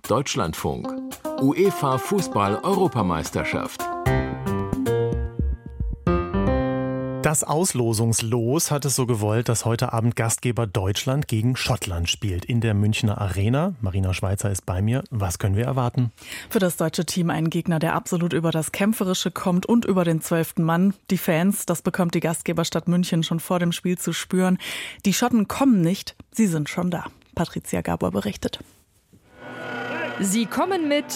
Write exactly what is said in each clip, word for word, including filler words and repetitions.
Deutschlandfunk. UEFA Fußball-Europameisterschaft. Das Auslosungslos hat es so gewollt, dass heute Abend Gastgeber Deutschland gegen Schottland spielt in der Münchner Arena. Marina Schweizer ist bei mir. Was können wir erwarten? Für das deutsche Team ein Gegner, der absolut über das Kämpferische kommt und über den zwölften Mann. Die Fans, das bekommt die Gastgeberstadt München schon vor dem Spiel zu spüren. Die Schotten kommen nicht, sie sind schon da. Patricia Gabor berichtet. Sie kommen mit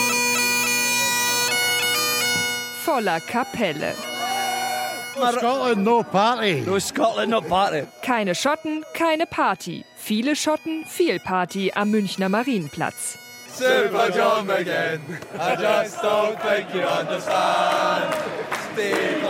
voller Kapelle. No Scotland, no party. No Scotland, no party. Keine Schotten, keine Party. Viele Schotten, viel Party am Münchner Marienplatz. Super John again. I just don't think you understand. Steve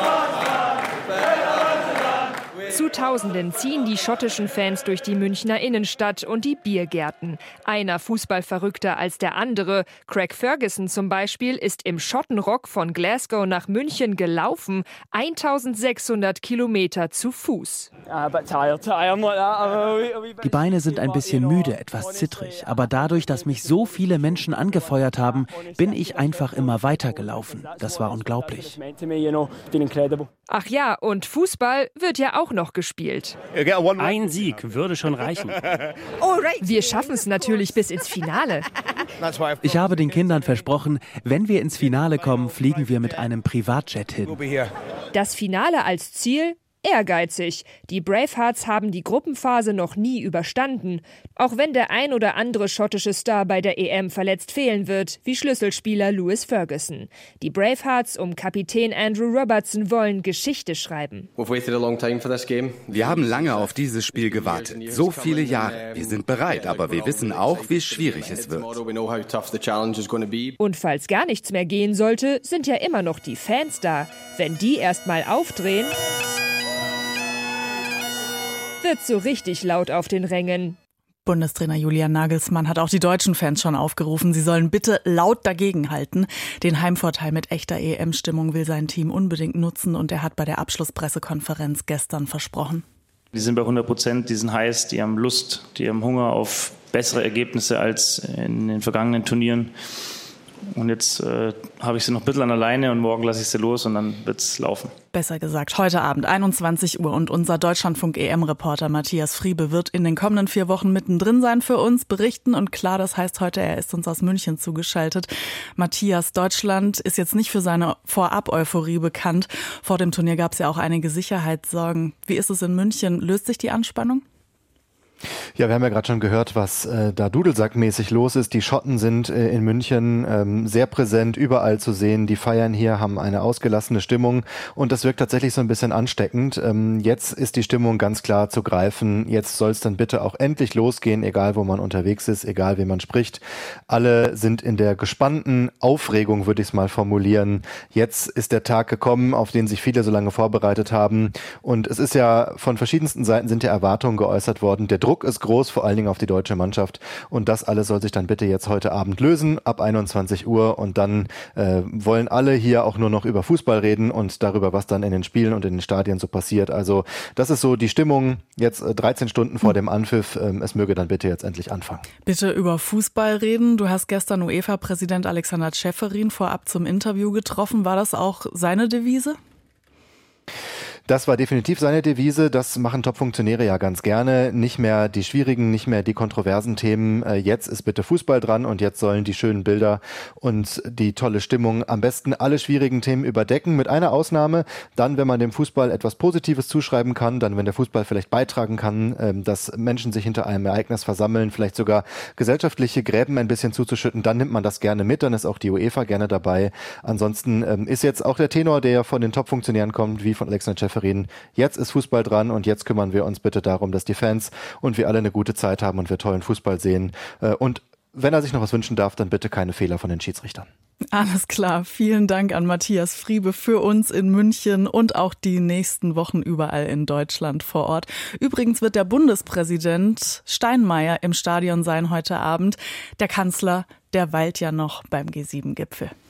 Zu Tausenden ziehen die schottischen Fans durch die Münchner Innenstadt und die Biergärten. Einer fußballverrückter als der andere. Craig Ferguson zum Beispiel ist im Schottenrock von Glasgow nach München gelaufen. eintausendsechshundert Kilometer zu Fuß. Die Beine sind ein bisschen müde, etwas zittrig. Aber dadurch, dass mich so viele Menschen angefeuert haben, bin ich einfach immer weitergelaufen. Das war unglaublich. Ach ja, und Fußball wird ja auch noch gespielt. Ein Sieg würde schon reichen. Wir schaffen es natürlich bis ins Finale. Ich habe den Kindern versprochen, wenn wir ins Finale kommen, fliegen wir mit einem Privatjet hin. Das Finale als Ziel? Ehrgeizig. Die Bravehearts haben die Gruppenphase noch nie überstanden. Auch wenn der ein oder andere schottische Star bei der E M verletzt fehlen wird, wie Schlüsselspieler Lewis Ferguson. Die Bravehearts um Kapitän Andrew Robertson wollen Geschichte schreiben. Wir haben lange auf dieses Spiel gewartet. So viele Jahre. Wir sind bereit, aber wir wissen auch, wie schwierig es wird. Und falls gar nichts mehr gehen sollte, sind ja immer noch die Fans da. Wenn die erst mal aufdrehen, wird so richtig laut auf den Rängen. Bundestrainer Julian Nagelsmann hat auch die deutschen Fans schon aufgerufen, sie sollen bitte laut dagegenhalten. Den Heimvorteil mit echter E M-Stimmung will sein Team unbedingt nutzen und er hat bei der Abschlusspressekonferenz gestern versprochen. Die sind bei hundert Prozent, die sind heiß, die haben Lust, die haben Hunger auf bessere Ergebnisse als in den vergangenen Turnieren. Und jetzt äh, habe ich sie noch ein bisschen an der Leine und morgen lasse ich sie los und dann wird's laufen. Besser gesagt, heute Abend einundzwanzig Uhr und unser Deutschlandfunk-E M-Reporter Matthias Friebe wird in den kommenden vier Wochen mittendrin sein für uns, berichten und klar, das heißt heute, er ist uns aus München zugeschaltet. Matthias, Deutschland ist jetzt nicht für seine Vorab-Euphorie bekannt. Vor dem Turnier gab es ja auch einige Sicherheitssorgen. Wie ist es in München? Löst sich die Anspannung? Ja, wir haben ja gerade schon gehört, was äh, da dudelsackmäßig los ist. Die Schotten sind äh, in München ähm, sehr präsent, überall zu sehen. Die feiern hier, haben eine ausgelassene Stimmung und das wirkt tatsächlich so ein bisschen ansteckend. Ähm, jetzt ist die Stimmung ganz klar zu greifen. Jetzt soll es dann bitte auch endlich losgehen, egal wo man unterwegs ist, egal wie man spricht. Alle sind in der gespannten Aufregung, würde ich es mal formulieren. Jetzt ist der Tag gekommen, auf den sich viele so lange vorbereitet haben. Und es ist ja von verschiedensten Seiten sind ja Erwartungen geäußert worden. Der Druck ist groß, vor allen Dingen auf die deutsche Mannschaft. Und das alles soll sich dann bitte jetzt heute Abend lösen, ab einundzwanzig Uhr. Und dann äh, wollen alle hier auch nur noch über Fußball reden und darüber, was dann in den Spielen und in den Stadien so passiert. Also das ist so die Stimmung jetzt äh, dreizehn Stunden vor dem Anpfiff. Ähm, es möge dann bitte jetzt endlich anfangen. Bitte über Fußball reden. Du hast gestern UEFA-Präsident Alexander Ceferin vorab zum Interview getroffen. War das auch seine Devise? Das war definitiv seine Devise. Das machen Top-Funktionäre ja ganz gerne. Nicht mehr die schwierigen, nicht mehr die kontroversen Themen. Jetzt ist bitte Fußball dran und jetzt sollen die schönen Bilder und die tolle Stimmung am besten alle schwierigen Themen überdecken. Mit einer Ausnahme, dann, wenn man dem Fußball etwas Positives zuschreiben kann, dann, wenn der Fußball vielleicht beitragen kann, dass Menschen sich hinter einem Ereignis versammeln, vielleicht sogar gesellschaftliche Gräben ein bisschen zuzuschütten, dann nimmt man das gerne mit. Dann ist auch die UEFA gerne dabei. Ansonsten ist jetzt auch der Tenor, der von den Top-Funktionären kommt, wie von Alexander Ceferin. Jetzt ist Fußball dran und jetzt kümmern wir uns bitte darum, dass die Fans und wir alle eine gute Zeit haben und wir tollen Fußball sehen. Und wenn er sich noch was wünschen darf, dann bitte keine Fehler von den Schiedsrichtern. Alles klar. Vielen Dank an Matthias Friebe für uns in München und auch die nächsten Wochen überall in Deutschland vor Ort. Übrigens wird der Bundespräsident Steinmeier im Stadion sein heute Abend. Der Kanzler, der weilt ja noch beim G sieben Gipfel.